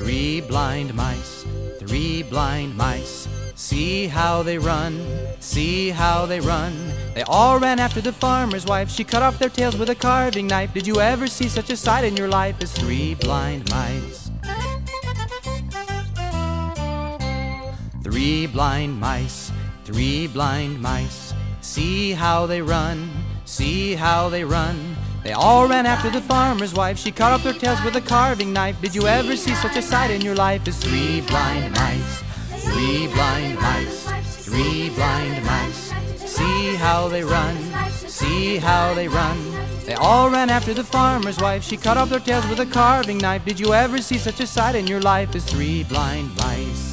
Three blind mice, three blind mice. See how they run, see how they run. They all ran after the farmer's wife. She cut off their tails with a carving knife. Did you ever see such a sight in your life as three blind mice? Three blind mice, three blind mice. See how they run, see how they run. They all ran after the farmer's wife. She cut off their tails with a carving knife. Did you ever see such a sight in your life as three blind mice? Three blind mice, three blind mice. See how they run, see how they run. They all ran after the farmer's wife. She cut off their tails with a carving knife. Did you ever see such a sight in your life as three blind mice?